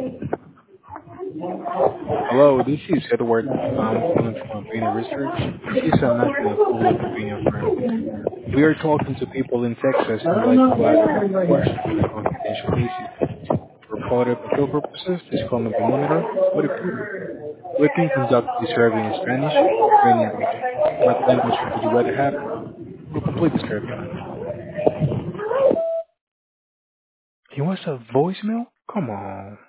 Hello, this is Edward. I'm calling from Pena Research. This is a national public opinion firm. We are talking to people in Texas who like to ask questions on confidential cases. For quality control purposes, this call may be monitored or recorded. We can conduct this survey in Spanish or in English. What language would you rather have? We'll complete the survey. He wants a voicemail? Come on.